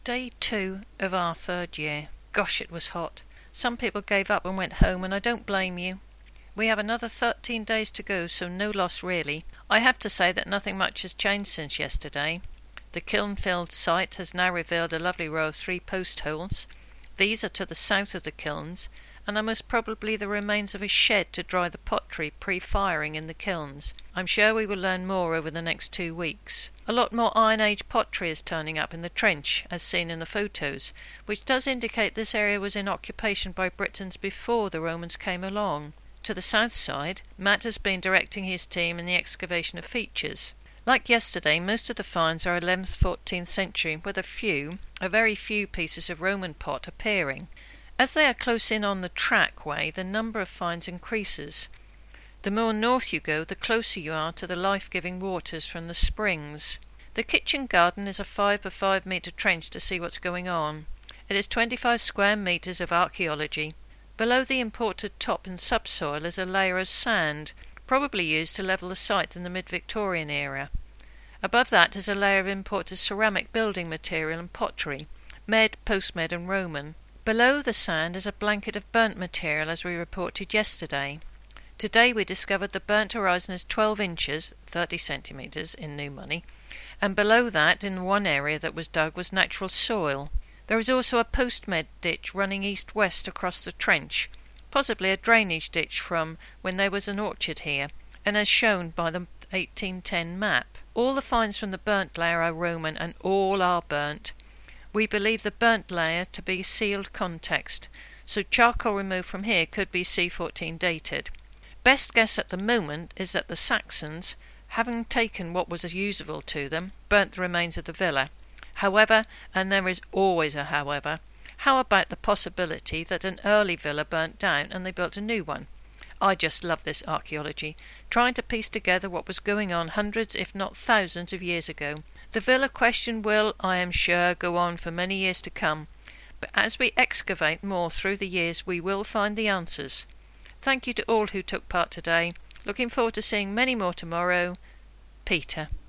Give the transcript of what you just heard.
Day 2 of our 3rd year. Gosh, it was hot. Some people gave up and went home, and I don't blame you. We have another 13 days to go, so no loss really. I have to say that nothing much has changed since yesterday. The Kilnfield site has now revealed a lovely row of 3 post holes. These are to the south of the kilns, and are most probably the remains of a shed to dry the pottery pre-firing in the kilns. I'm sure we will learn more over the next 2 weeks. A lot more Iron Age pottery is turning up in the trench, as seen in the photos, which does indicate this area was in occupation by Britons before the Romans came along. To the south side, Matt has been directing his team in the excavation of features. Like yesterday, most of the finds are 11th, 14th century, with a very few pieces of Roman pot appearing. As they are close in on the trackway, the number of finds increases. The more north you go, the closer you are to the life-giving waters from the springs. The kitchen garden is a 5 by 5 metre trench to see what's going on. It is 25 square metres of archaeology. Below the imported top and subsoil is a layer of sand, probably used to level the site in the mid-Victorian era. Above that is a layer of imported ceramic building material and pottery, Med, Post-Med and Roman. Below the sand is a blanket of burnt material, as we reported yesterday. Today we discovered the burnt horizon is 12 inches, 30 centimetres in new money, and below that, in one area that was dug, was natural soil. There is also a Post-Med ditch running east-west across the trench, possibly a drainage ditch from when there was an orchard here, and as shown by the 1810 map. All the finds from the burnt layer are Roman, and all are burnt. We believe the burnt layer to be sealed context, so charcoal removed from here could be C14 dated. Best guess at the moment is that the Saxons, having taken what was usable to them, burnt the remains of the villa. However, and there is always a however, how about the possibility that an early villa burnt down and they built a new one? I just love this archaeology, trying to piece together what was going on hundreds if not thousands of years ago. The villa question will, I am sure, go on for many years to come, but as we excavate more through the years we will find the answers. Thank you to all who took part today. Looking forward to seeing many more tomorrow. Peter.